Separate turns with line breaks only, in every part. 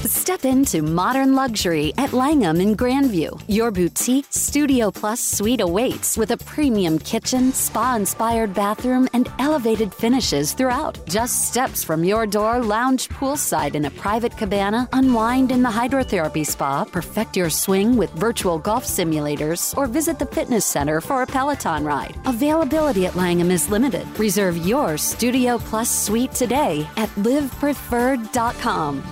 Step into modern luxury at Langham in Grandview. Your boutique Studio Plus suite awaits with a premium kitchen, spa-inspired bathroom, and elevated finishes throughout. Just steps from your door, lounge poolside in a private cabana, unwind in the hydrotherapy spa, perfect your swing with virtual golf simulators, or visit the fitness center for a Peloton ride. Availability at Langham is limited. Reserve your Studio Plus suite today at livepreferred.com.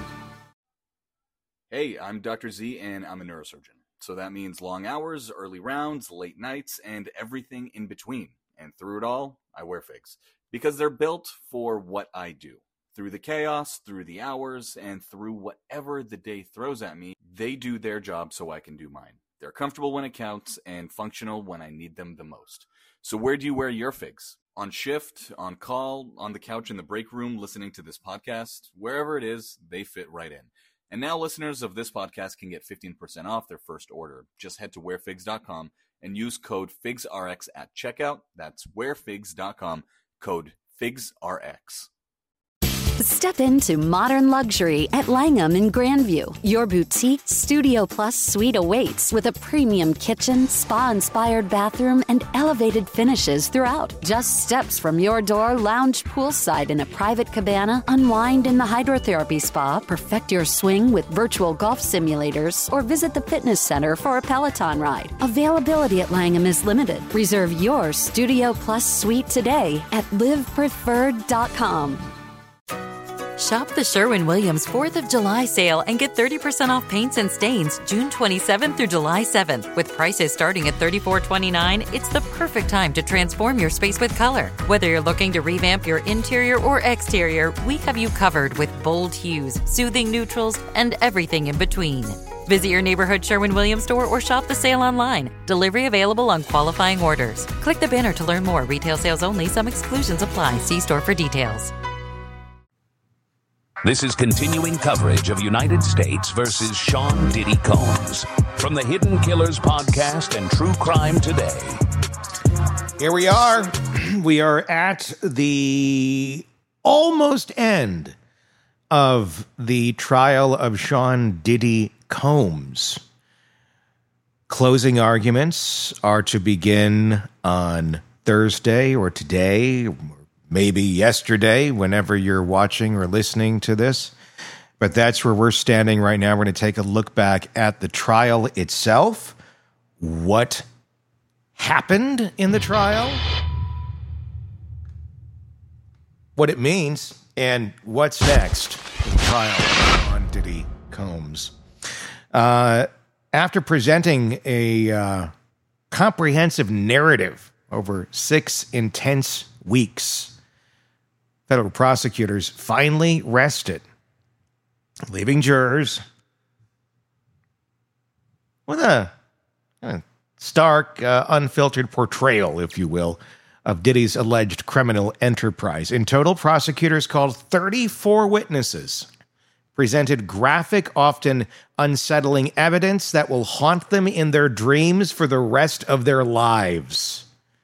Hey, I'm Dr. Z, and I'm a neurosurgeon. So that means long hours, early rounds, late nights, and everything in between. And through it all, I wear figs. Because they're built for what I do. Through the chaos, through the hours, and through whatever the day throws at me, they do their job so I can do mine. They're comfortable when it counts, and functional when I need them the most. So where do you wear your figs? On shift, on call, on the couch in the break room, listening to this podcast? Wherever it is, they fit right in. And now listeners of this podcast can get 15% off their first order. Just head to wearfigs.com and use code FIGSRX at checkout. That's wearfigs.com, code FIGSRX.
Step into modern luxury at Langham in Grandview. Your boutique Studio Plus suite awaits with a premium kitchen, spa-inspired bathroom, and elevated finishes throughout. Just steps from your door, lounge poolside in a private cabana, unwind in the hydrotherapy spa, perfect your swing with virtual golf simulators, or visit the fitness center for a Peloton ride. Availability at Langham is limited. Reserve your Studio Plus suite today at livepreferred.com.
Shop the Sherwin-Williams 4th of July sale and get 30% off paints and stains June 27th through July 7th. With prices starting at $34.29, it's the perfect time to transform your space with color. Whether you're looking to revamp your interior or exterior, we have you covered with bold hues, soothing neutrals, and everything in between. Visit your neighborhood Sherwin-Williams store or shop the sale online. Delivery available on qualifying orders. Click the banner to learn more. Retail sales only. Some exclusions apply. See store for details.
This is continuing coverage of United States versus Sean Diddy Combs from the Hidden Killers podcast and True Crime Today.
Here we are. We are at the almost end of the trial of Sean Diddy Combs. Closing arguments are to begin on Thursday or today, maybe yesterday, whenever you're watching or listening to this. But that's where we're standing right now. We're going to take a look back at the trial itself. What happened in the trial? What it means, and what's next in the trial of Sean Diddy Combs. After presenting a comprehensive narrative over 6 intense weeks, federal prosecutors finally rested, leaving jurors with a stark, unfiltered portrayal, if you will, of Diddy's alleged criminal enterprise. In total, prosecutors called 34 witnesses, presented graphic, often unsettling evidence that will haunt them in their dreams for the rest of their lives.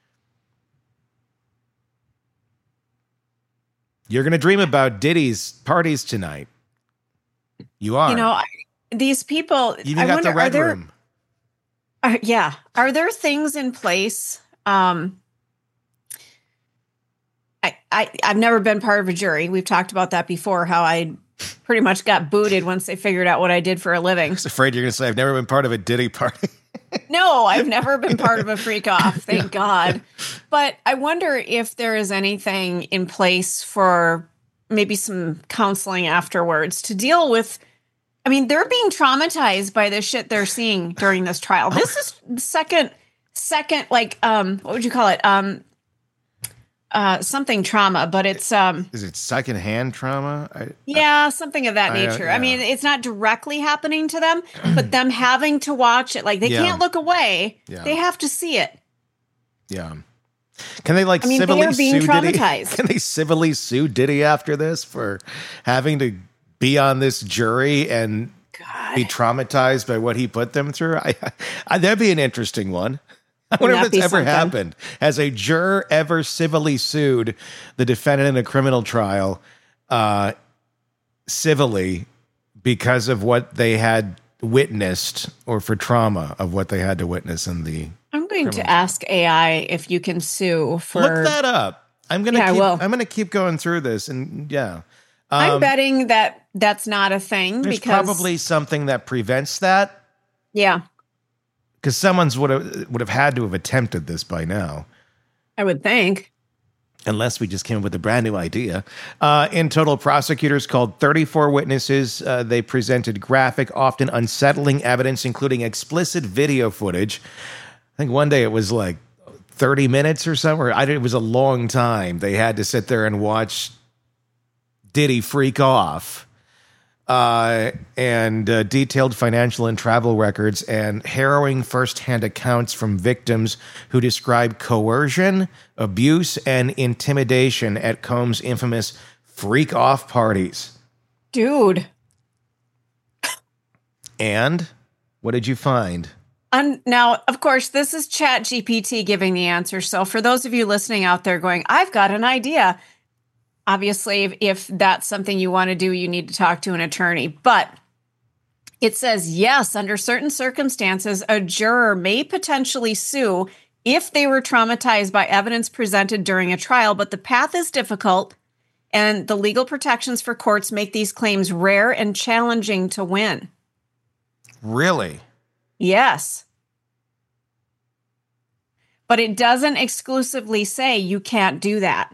You're going to dream about Diddy's parties tonight. You are.
You know, these people...
You even got the red room.
Yeah. Are there things in place? I've never been part of a jury. We've talked about that before, how I pretty much got booted once they figured out what I did for a living.
I was afraid you're going to say, I've never been part of a Diddy party.
No, I've never been part of a freak off, thank God. But I wonder if there is anything in place for maybe some counseling afterwards to deal with. I mean, they're being traumatized by the shit they're seeing during this trial. This is the second, like, what would you call it? Something trauma, but it's
is it secondhand trauma?
Something of that nature. I mean, it's not directly happening to them, but them having to watch it, like they can't look away. Yeah. They have to see it.
Yeah. Can they civilly
being
sue
traumatized.
Diddy? Can they civilly sue Diddy after this for having to be on this jury and be traumatized by what he put them through? That'd be an interesting one. I wonder if that's ever happened. Has a juror ever civilly sued the defendant in a criminal trial civilly because of what they had witnessed, or for trauma of what they had to witness in the.
I'm going to ask AI if you can sue for.
Look that up. I'm gonna
Yeah, I
keep.
will.
I'm gonna keep going through this, and yeah,
I'm betting that that's not a thing
there's
because
probably something that prevents that.
yeah,
Because someone's would have had to have attempted this by now.
I would think.
Unless we just came up with a brand new idea. In total, prosecutors called 34 witnesses. They presented graphic, often unsettling evidence, including explicit video footage. I think one day it was like 30 minutes or something. It was a long time. They had to sit there and watch Diddy freak off. And detailed financial and travel records and harrowing firsthand accounts from victims who describe coercion, abuse, and intimidation at Combs' infamous freak-off parties.
Dude.
And what did you find?
Now, of course, this is ChatGPT giving the answer. So for those of you listening out there going, I've got an idea. Obviously, if that's something you want to do, you need to talk to an attorney. But it says, yes, under certain circumstances, a juror may potentially sue if they were traumatized by evidence presented during a trial, but the path is difficult, and the legal protections for courts make these claims rare and challenging to win.
Really?
Yes. But it doesn't exclusively say you can't do that.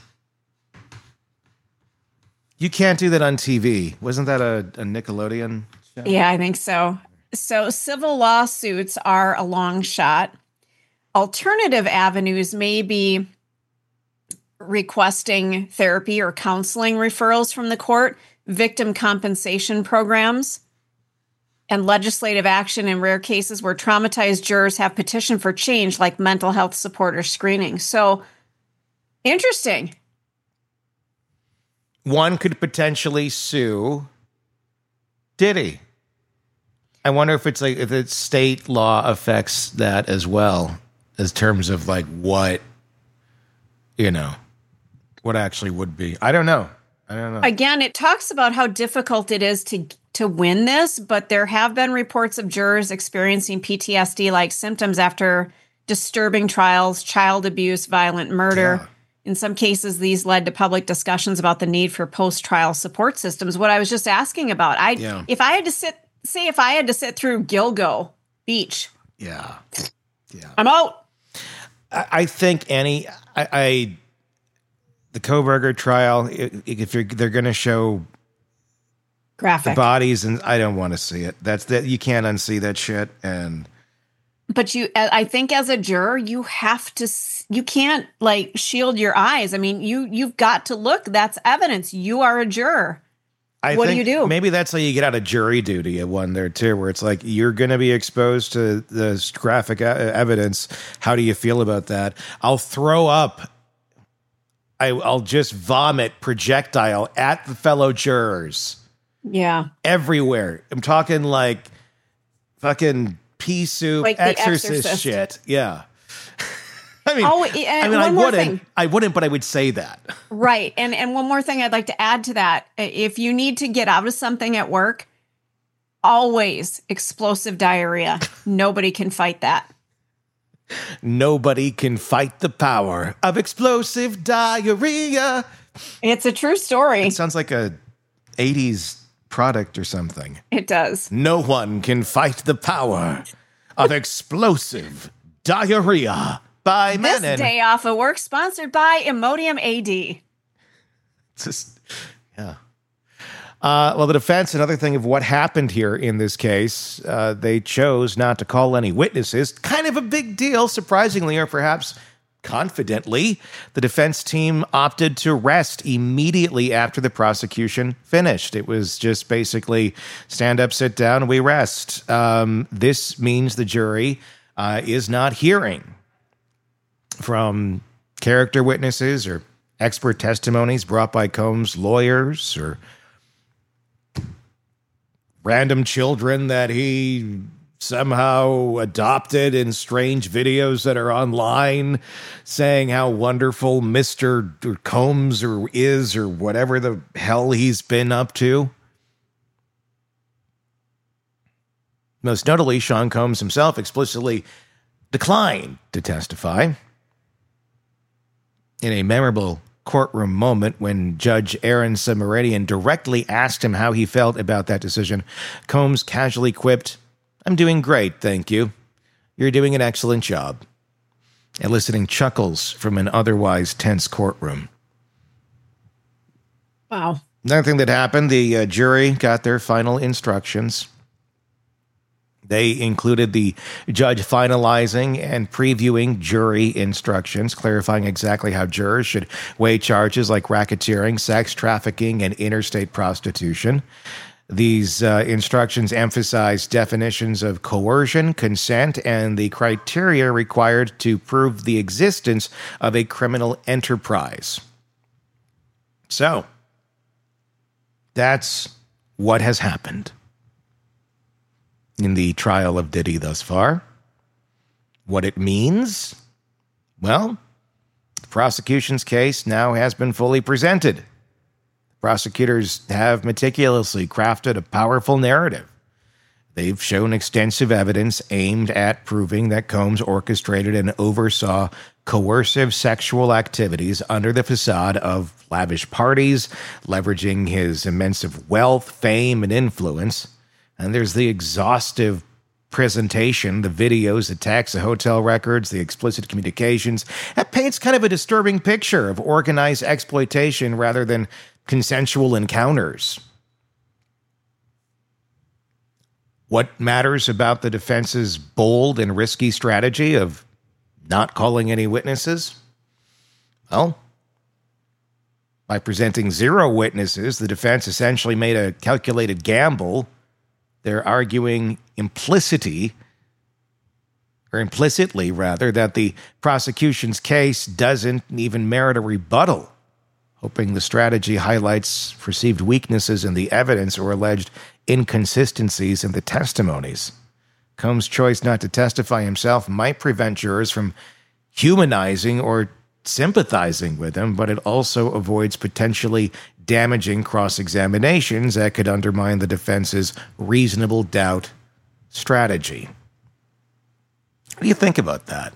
You can't do that on TV. Wasn't that a Nickelodeon show?
Yeah, I think so. So civil lawsuits are a long shot. Alternative avenues may be requesting therapy or counseling referrals from the court, victim compensation programs, and legislative action in rare cases where traumatized jurors have petitioned for change, like mental health support or screening. So, interesting.
One could potentially sue Diddy. I wonder if it's state law affects that as well, as terms of like what actually would be. I don't know.
Again, it talks about how difficult it is to win this, but there have been reports of jurors experiencing PTSD-like symptoms after disturbing trials, child abuse, violent murder.
Yeah.
In some cases, these led to public discussions about the need for post-trial support systems. What I was just asking about, if I had to sit through Gilgo Beach,
yeah,
I'm out.
I think the Kohberger trial, if they're going to show
Graphic
the bodies, and I don't want to see it. You can't unsee that shit.
But I think as a juror, you can't like shield your eyes. I mean, you've got to look. That's evidence. You are a juror. What do you do?
Maybe that's how you get out of jury duty at one there too, where it's like you're going to be exposed to the graphic evidence. How do you feel about that? I'll throw up. I'll just vomit projectile at the fellow jurors.
Yeah,
everywhere. I'm talking like fucking pea soup,
like
exorcist shit. Yeah. I mean, I wouldn't, but I would say that.
Right. And one more thing I'd like to add to that. If you need to get out of something at work, always explosive diarrhea. Nobody can fight that.
Nobody can fight the power of explosive diarrhea.
It's a true story.
It sounds like a 80s product or something.
It does.
No one can fight the power of explosive diarrhea. By
This
Menon.
day off of work sponsored by Imodium AD.
Just, yeah. Well, the defense, another thing of what happened here in this case, they chose not to call any witnesses. Kind of a big deal, surprisingly, or perhaps confidently. The defense team opted to rest immediately after the prosecution finished. It was just basically stand up, sit down, we rest. This means the jury is not hearing from character witnesses or expert testimonies brought by Combs' lawyers or random children that he somehow adopted in strange videos that are online saying how wonderful Mr. Combs is or whatever the hell he's been up to. Most notably, Sean Combs himself explicitly declined to testify. In a memorable courtroom moment when Judge Aaron Samaridian directly asked him how he felt about that decision, Combs casually quipped, "I'm doing great, thank you. You're doing an excellent job," eliciting chuckles from an otherwise tense courtroom.
Wow.
Another thing that happened, the jury got their final instructions. They included the judge finalizing and previewing jury instructions, clarifying exactly how jurors should weigh charges like racketeering, sex trafficking, and interstate prostitution. These instructions emphasize definitions of coercion, consent, and the criteria required to prove the existence of a criminal enterprise. So, that's what has happened in the trial of Diddy thus far. What it means? Well, the prosecution's case now has been fully presented. Prosecutors have meticulously crafted a powerful narrative. They've shown extensive evidence aimed at proving that Combs orchestrated and oversaw coercive sexual activities under the facade of lavish parties, leveraging his immense wealth, fame, and influence. And there's the exhaustive presentation, the videos, the texts, the hotel records, the explicit communications. That paints kind of a disturbing picture of organized exploitation rather than consensual encounters. What matters about the defense's bold and risky strategy of not calling any witnesses? Well, by presenting zero witnesses, the defense essentially made a calculated gamble. They're arguing implicitly, that the prosecution's case doesn't even merit a rebuttal, hoping the strategy highlights perceived weaknesses in the evidence or alleged inconsistencies in the testimonies. Combs' choice not to testify himself might prevent jurors from humanizing or sympathizing with him, but it also avoids potentially damaging cross-examinations that could undermine the defense's reasonable doubt strategy. What do you think about that?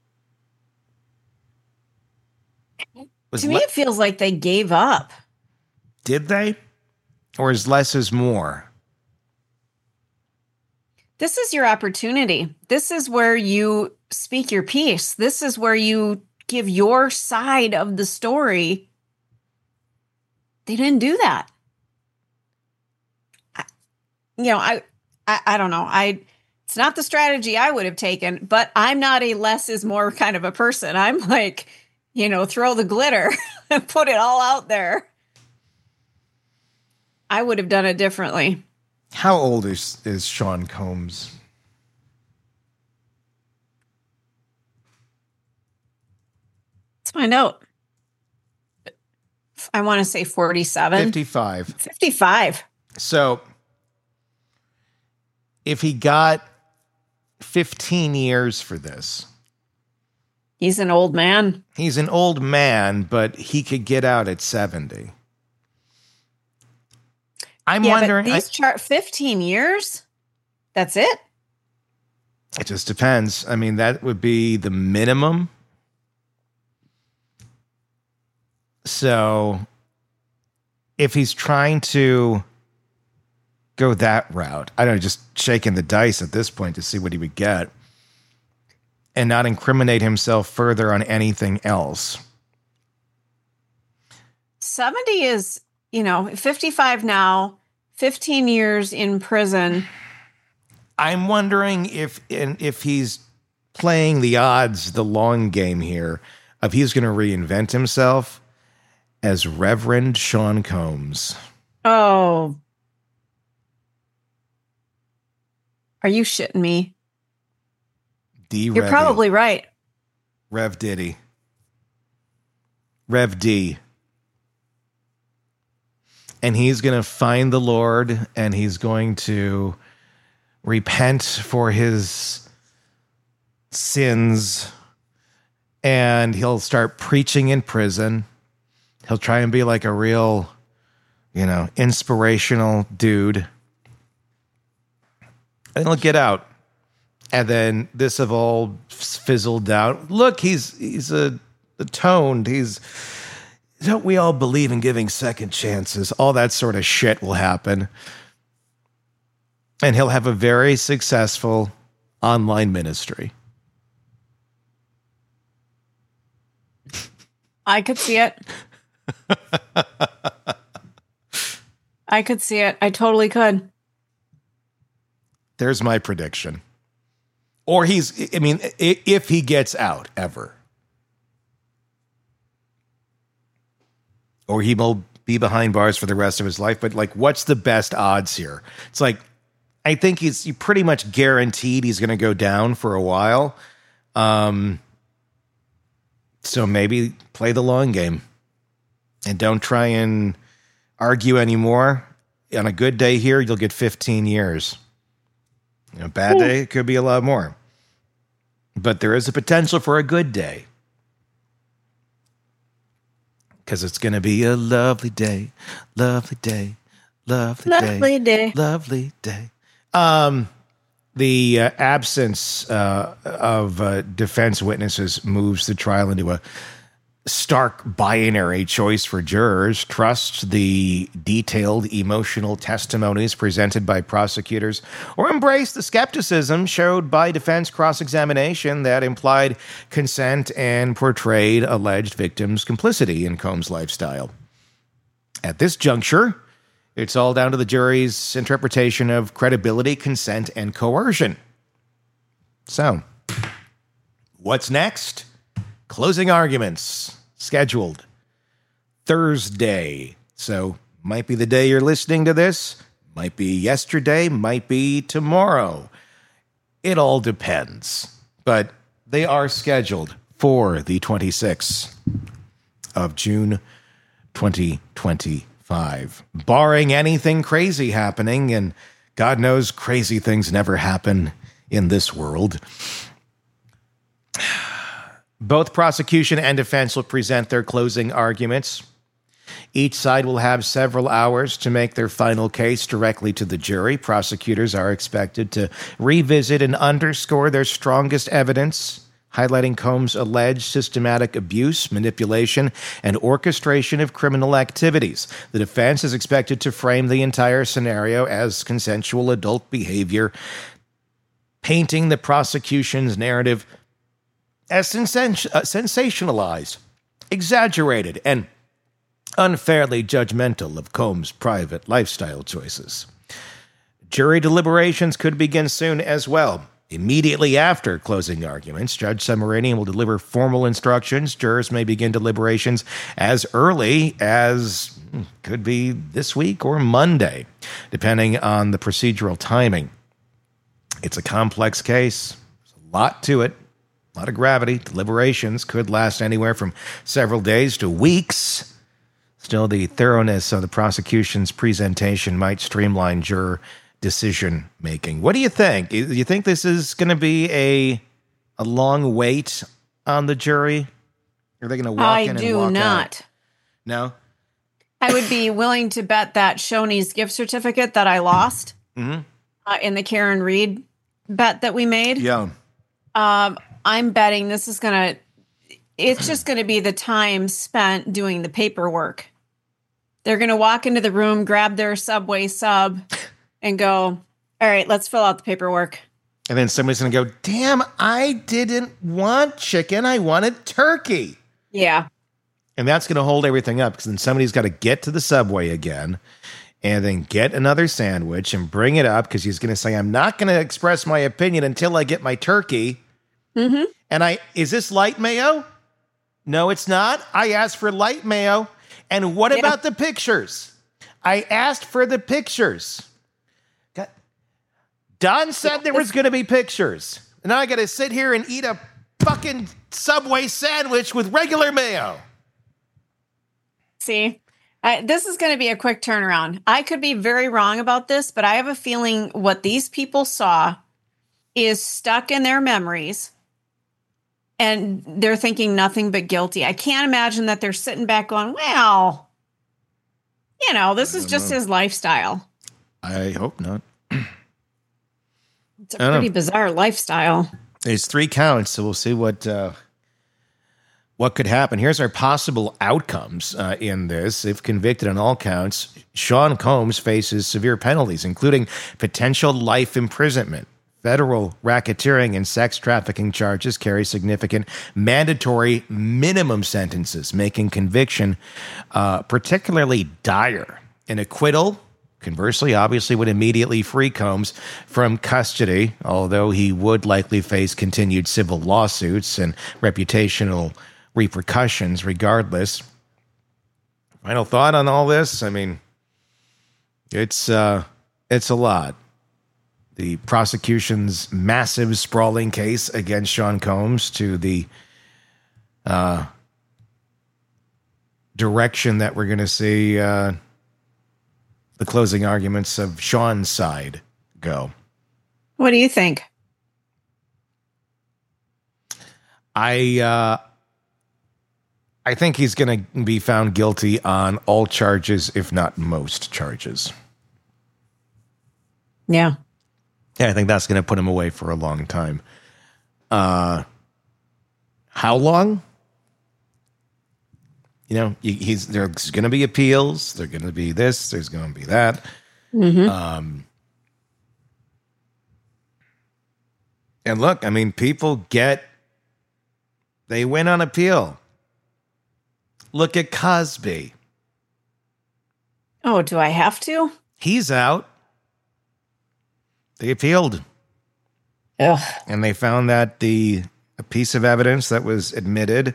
To me, it feels like they gave up.
Did they? Or is less is more?
This is your opportunity. This is where you speak your piece. This is where you give your side of the story. They didn't do that. I don't know. It's not the strategy I would have taken, but I'm not a less is more kind of a person. I'm like, throw the glitter and put it all out there. I would have done it differently.
How old is Sean Combs?
Let's find out. I want to say 47.
55.
55.
So, if he got 15 years for this.
He's an old man.
He's an old man, but he could get out at 70. I'm wondering.
But these 15 years? That's it?
It just depends. I mean, that would be the minimum. So, if he's trying to go that route, I don't know, just shaking the dice at this point to see what he would get and not incriminate himself further on anything else.
70 is, 55 now, 15 years in prison.
I'm wondering if he's playing the odds, the long game here, of he's going to reinvent himself as Reverend Sean Combs.
Oh. Are you shitting me? You're probably right.
Rev Diddy. Rev D. And he's going to find the Lord and he's going to repent for his sins and he'll start preaching in prison. He'll try and be like a real, inspirational dude. And he'll get out. And then this have all fizzled out. Look, he's atoned. Don't we all believe in giving second chances? All that sort of shit will happen. And he'll have a very successful online ministry.
I could see it. I could see it. I totally could.
There's my prediction. Or if he gets out ever. Or he will be behind bars for the rest of his life. But, like, what's the best odds here? It's like, I think he's pretty much guaranteed he's going to go down for a while. So maybe play the long game. And don't try and argue anymore. On a good day here, you'll get 15 years. A bad day, it could be a lot more. But there is a potential for a good day. Because it's going to be a lovely day, lovely day, lovely day.
Lovely day.
Lovely day. The absence of defense witnesses moves the trial into a stark binary choice for jurors. Trust the detailed emotional testimonies presented by prosecutors, or embrace the skepticism showed by defense cross-examination that implied consent and portrayed alleged victims' complicity in Combs' lifestyle. At this juncture, it's all down to the jury's interpretation of credibility, consent, and coercion. So, what's next? Closing arguments scheduled Thursday. So, might be the day you're listening to this, might be yesterday, might be tomorrow. It all depends. But they are scheduled for the 26th of June, 2025. Barring anything crazy happening, and God knows crazy things never happen in this world. Both prosecution and defense will present their closing arguments. Each side will have several hours to make their final case directly to the jury. Prosecutors are expected to revisit and underscore their strongest evidence, highlighting Combs' alleged systematic abuse, manipulation, and orchestration of criminal activities. The defense is expected to frame the entire scenario as consensual adult behavior, painting the prosecution's narrative as sensationalized, exaggerated, and unfairly judgmental of Combs' private lifestyle choices. Jury deliberations could begin soon as well. Immediately after closing arguments, Judge Semeranian will deliver formal instructions. Jurors may begin deliberations as early as could be this week or Monday, depending on the procedural timing. It's a complex case. There's a lot to it. A lot of gravity. Deliberations could last anywhere from several days to weeks. Still, the thoroughness of the prosecution's presentation might streamline juror decision-making. What do you think? Do you think this is going to be a long wait on the jury? Are they going to walk in and walk out? I do not. No?
I would be willing to bet that Shoney's gift certificate that I lost in the Karen Reed bet that we made.
Yeah.
I'm betting this is it's just going to be the time spent doing the paperwork. They're going to walk into the room, grab their Subway sub, and go, all right, let's fill out the paperwork.
And then somebody's going to go, damn, I didn't want chicken. I wanted turkey.
Yeah.
And that's going to hold everything up, because then somebody's got to get to the Subway again and then get another sandwich and bring it up, because he's going to say, I'm not going to express my opinion until I get my turkey.
Mm-hmm.
And is this light mayo? No, it's not. I asked for light mayo. And what about the pictures? I asked for the pictures. Don said there was going to be pictures. And now I got to sit here and eat a fucking Subway sandwich with regular mayo.
See, this is going to be a quick turnaround. I could be very wrong about this, but I have a feeling what these people saw is stuck in their memories. And they're thinking nothing but guilty. I can't imagine that they're sitting back going, well, this is just his lifestyle.
I hope not.
It's a pretty bizarre lifestyle.
There's 3 counts, so we'll see what could happen. Here's our possible outcomes in this. If convicted on all counts, Sean Combs faces severe penalties, including potential life imprisonment. Federal racketeering and sex trafficking charges carry significant mandatory minimum sentences, making conviction particularly dire. An acquittal, conversely, obviously would immediately free Combs from custody, although he would likely face continued civil lawsuits and reputational repercussions regardless. Final thought on all this? I mean, it's a lot. The prosecution's massive, sprawling case against Sean Combs to the direction that we're going to see the closing arguments of Sean's side go.
What do you think?
I think he's going to be found guilty on all charges, if not most charges.
Yeah.
Yeah, I think that's going to put him away for a long time. How long? You know, there's going to be appeals. There's going to be this. There's going to be that. Mm-hmm. And look, I mean, they win on appeal. Look at Cosby.
Oh, do I have to?
He's out. They appealed.
Ugh.
And they found that a piece of evidence that was admitted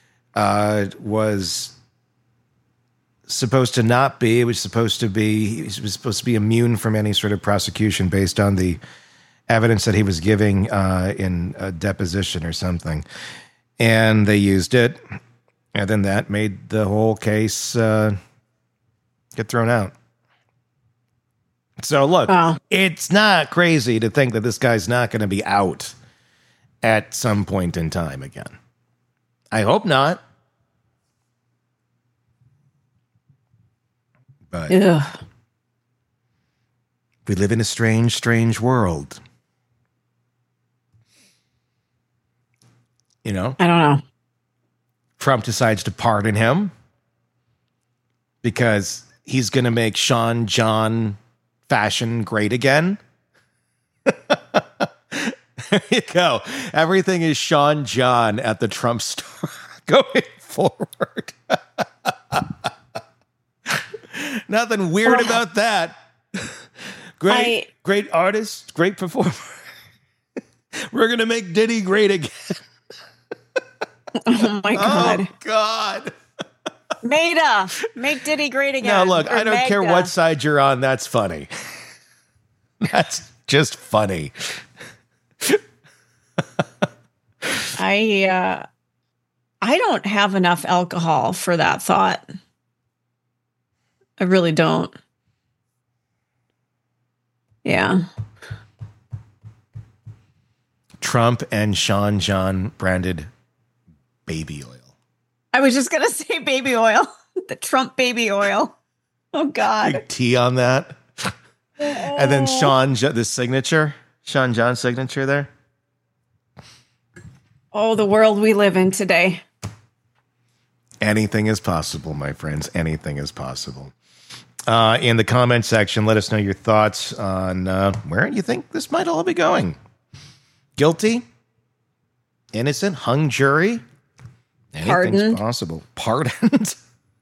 was supposed to not be. He was supposed to be immune from any sort of prosecution based on the evidence that he was giving in a deposition or something. And they used it. And then that made the whole case get thrown out. So look, It's not crazy to think that this guy's not going to be out at some point in time again. I hope not. But we live in a strange, strange world. You know?
I don't know.
Trump decides to pardon him because he's going to make Sean John fashion great again. There you go. Everything is Sean John at the Trump store going forward. Nothing weird about that. Great artist, great performer. We're going to make Diddy great again.
Oh my God.
Oh God.
Maida, make Diddy great again.
Now look, I don't care what side you're on. That's funny. That's just funny.
I don't have enough alcohol for that thought. I really don't. Yeah.
Trump and Sean John branded baby oil.
I was just going to say baby oil. The Trump baby oil. Oh, God.
Big T on that. And then the signature. Sean John's signature there.
Oh, the world we live in today.
Anything is possible, my friends. Anything is possible. In the comment section, let us know your thoughts on where you think this might all be going. Guilty? Innocent? Hung jury? Anything's possible. Pardoned?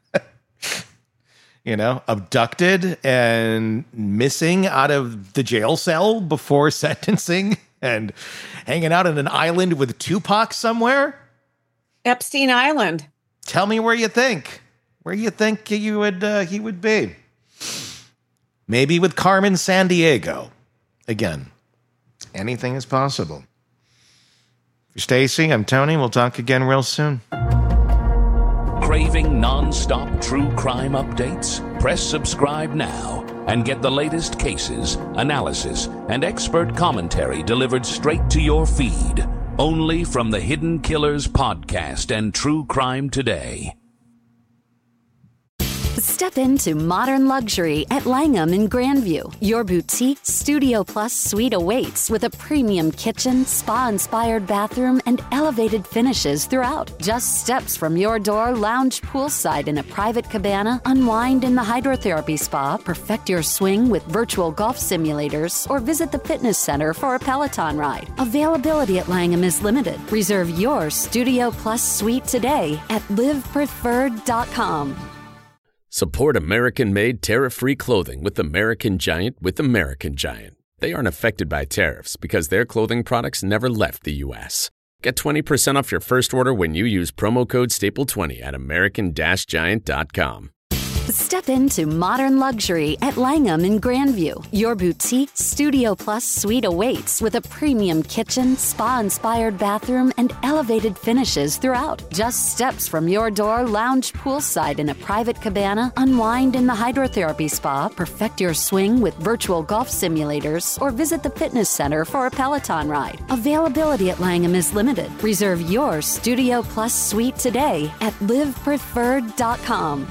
Abducted and missing out of the jail cell before sentencing and hanging out on an island with Tupac somewhere?
Epstein Island.
Tell me where you think he would be. Maybe with Carmen Sandiego. Again, anything is possible. For Stacy, I'm Tony. We'll talk again real soon.
Craving non-stop true crime updates? Press subscribe now and get the latest cases, analysis, and expert commentary delivered straight to your feed. Only from the Hidden Killers podcast and True Crime Today.
Step into modern luxury at Langham in Grandview. Your boutique Studio Plus suite awaits with a premium kitchen, spa-inspired bathroom, and elevated finishes throughout. Just steps from your door, lounge poolside in a private cabana, unwind in the hydrotherapy spa, perfect your swing with virtual golf simulators, or visit the fitness center for a Peloton ride. Availability at Langham is limited. Reserve your Studio Plus suite today at livepreferred.com.
Support American-made tariff-free clothing with American Giant with American Giant. They aren't affected by tariffs because their clothing products never left the U.S. Get 20% off your first order when you use promo code STAPLE20 at american-giant.com.
Step into modern luxury at Langham in Grandview. Your boutique Studio Plus suite awaits with a premium kitchen, spa-inspired bathroom, and elevated finishes throughout. Just steps from your door, lounge poolside in a private cabana, unwind in the hydrotherapy spa, perfect your swing with virtual golf simulators, or visit the fitness center for a Peloton ride. Availability at Langham is limited. Reserve your Studio Plus suite today at livepreferred.com.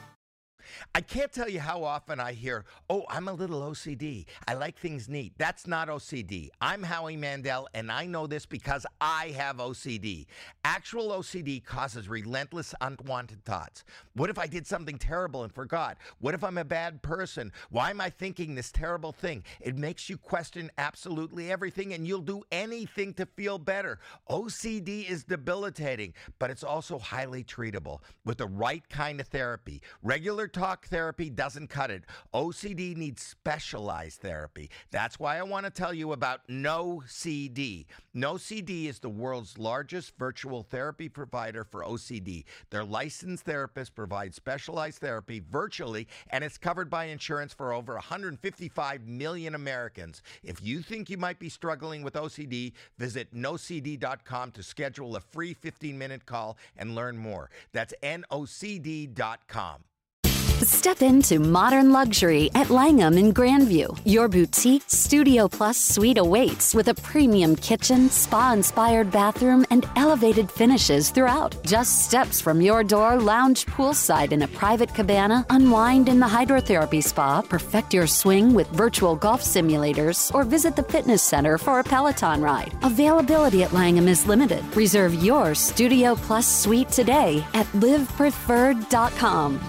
I can't tell you how often I hear, oh, I'm a little OCD. I like things neat. That's not OCD. I'm Howie Mandel, and I know this because I have OCD. Actual OCD causes relentless, unwanted thoughts. What if I did something terrible and forgot? What if I'm a bad person? Why am I thinking this terrible thing? It makes you question absolutely everything, and you'll do anything to feel better. OCD is debilitating, but it's also highly treatable with the right kind of therapy. Regular talk therapy doesn't cut it. OCD needs specialized therapy. That's why I want to tell you about NoCD. NoCD is the world's largest virtual therapy provider for OCD. Their licensed therapists provide specialized therapy virtually, and it's covered by insurance for over 155 million Americans. If you think you might be struggling with OCD, visit nocd.com to schedule a free 15-minute call and learn more. That's nocd.com.
Step into modern luxury at Langham in Grandview. Your boutique Studio Plus suite awaits with a premium kitchen, spa-inspired bathroom, and elevated finishes throughout. Just steps from your door, lounge poolside in a private cabana, unwind in the hydrotherapy spa, perfect your swing with virtual golf simulators, or visit the fitness center for a Peloton ride. Availability at Langham is limited. Reserve your Studio Plus suite today at livepreferred.com.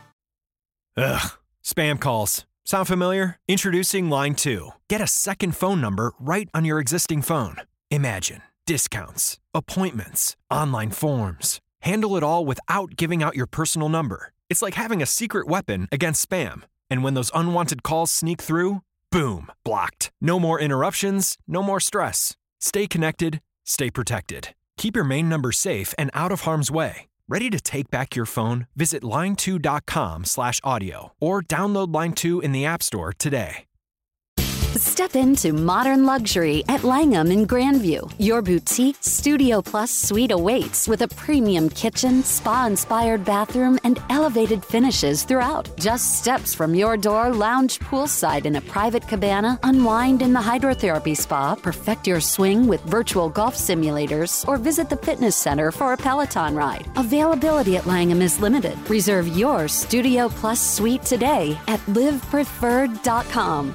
Ugh, spam calls. Sound familiar? Introducing Line 2. Get a second phone number right on your existing phone. Imagine discounts, appointments, online forms. Handle it all without giving out your personal number. It's like having a secret weapon against spam. And when those unwanted calls sneak through, boom, blocked. No more interruptions, no more stress. Stay connected, stay protected. Keep your main number safe and out of harm's way. Ready to take back your phone? Visit line2.com/audio or download Line 2 in the App Store today.
Step into modern luxury at Langham in Grandview. Your boutique Studio Plus suite awaits with a premium kitchen, spa-inspired bathroom, and elevated finishes throughout. Just steps from your door, lounge poolside in a private cabana, unwind in the hydrotherapy spa, perfect your swing with virtual golf simulators, or visit the fitness center for a Peloton ride. Availability at Langham is limited. Reserve your Studio Plus suite today at livepreferred.com.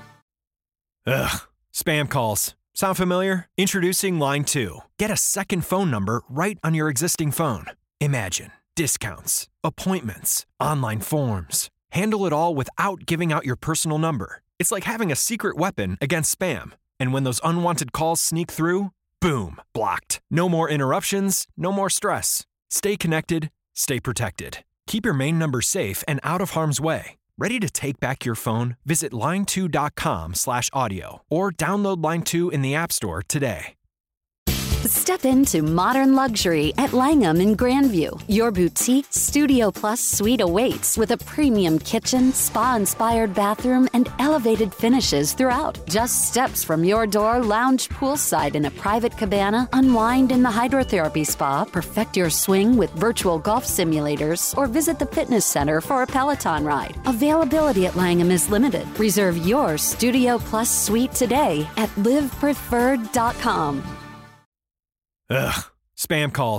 Ugh, spam calls. Sound familiar? Introducing Line 2. Get a second phone number right on your existing phone. Imagine discounts, appointments, online forms. Handle it all without giving out your personal number. It's like having a secret weapon against spam. And when those unwanted calls sneak through, boom, blocked. No more interruptions, no more stress. Stay connected, stay protected. Keep your main number safe and out of harm's way. Ready to take back your phone? Visit line2.com/audio or download Line 2 in the App Store today.
Step into modern luxury at Langham in Grandview. Your boutique Studio Plus suite awaits with a premium kitchen, spa-inspired bathroom, and elevated finishes throughout. Just steps from your door, lounge poolside in a private cabana, unwind in the hydrotherapy spa, perfect your swing with virtual golf simulators, or visit the fitness center for a Peloton ride. Availability at Langham is limited. Reserve your Studio Plus suite today at livepreferred.com.
Ugh, spam calls.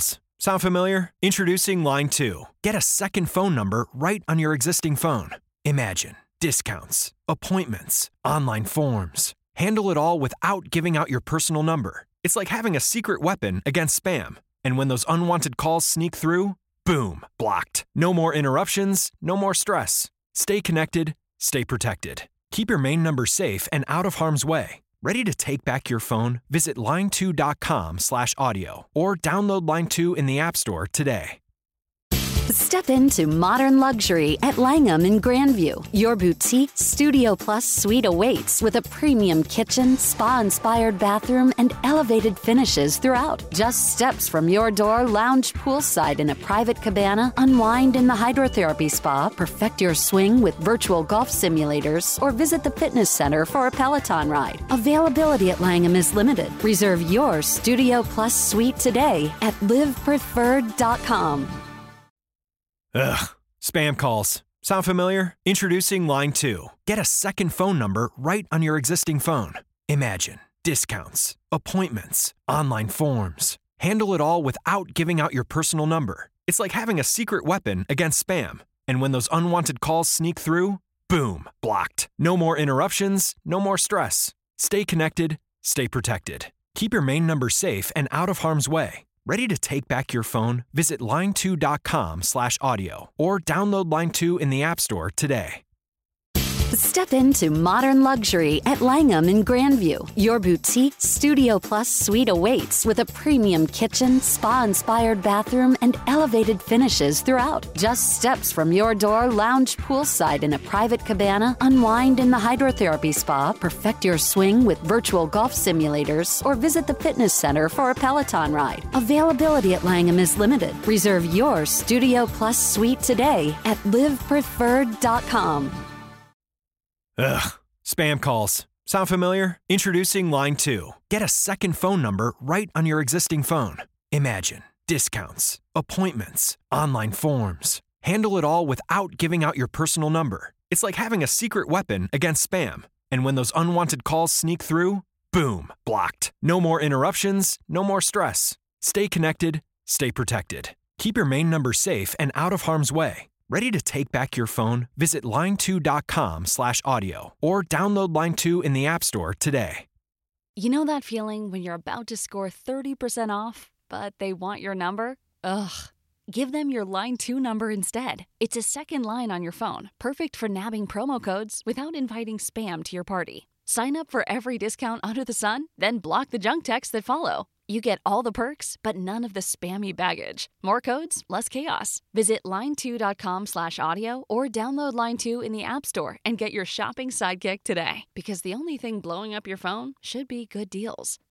Sound familiar? Introducing Line 2. Get a second phone number right on your existing phone. Imagine discounts, appointments, online forms. Handle it all without giving out your personal number. It's like having a secret weapon against spam. And when those unwanted calls sneak through, boom, blocked. No more interruptions, no more stress. Stay connected, stay protected. Keep your main number safe and out of harm's way. Ready to take back your phone? Visit line2.com/audio or download Line 2 in the App Store today.
Step into modern luxury at Langham in Grandview. Your boutique Studio Plus suite awaits with a premium kitchen, spa-inspired bathroom, and elevated finishes throughout. Just steps from your door, lounge poolside in a private cabana, unwind in the hydrotherapy spa, perfect your swing with virtual golf simulators, or visit the fitness center for a Peloton ride. Availability at Langham is limited. Reserve your Studio Plus suite today at livepreferred.com.
Ugh. Spam calls. Sound familiar? Introducing Line 2. Get a second phone number right on your existing phone. Imagine discounts, appointments, online forms. Handle it all without giving out your personal number. It's like having a secret weapon against spam. And when those unwanted calls sneak through, boom, blocked. No more interruptions, no more stress. Stay connected, stay protected. Keep your main number safe and out of harm's way. Ready to take back your phone? Visit line2.com/audio or download Line 2 in the App Store today.
Step into modern luxury at Langham in Grandview. Your boutique Studio Plus suite awaits with a premium kitchen, spa-inspired bathroom, and elevated finishes throughout. Just steps from your door, lounge poolside in a private cabana, unwind in the hydrotherapy spa, perfect your swing with virtual golf simulators, or visit the fitness center for a Peloton ride. Availability at Langham is limited. Reserve your Studio Plus suite today at livepreferred.com.
Ugh. Spam calls. Sound familiar? Introducing Line 2. Get a second phone number right on your existing phone. Imagine discounts, appointments, online forms. Handle it all without giving out your personal number. It's like having a secret weapon against spam. And when those unwanted calls sneak through, boom, blocked. No more interruptions, no more stress. Stay connected, stay protected. Keep your main number safe and out of harm's way. Ready to take back your phone? Visit line2.com/audio or download Line 2 in the App Store today.
You know that feeling when you're about to score 30% off, but they want your number? Ugh. Give them your Line 2 number instead. It's a second line on your phone, perfect for nabbing promo codes without inviting spam to your party. Sign up for every discount under the sun, then block the junk texts that follow. You get all the perks, but none of the spammy baggage. More codes, less chaos. Visit line2.com/audio or download Line 2 in the App Store and get your shopping sidekick today. Because the only thing blowing up your phone should be good deals.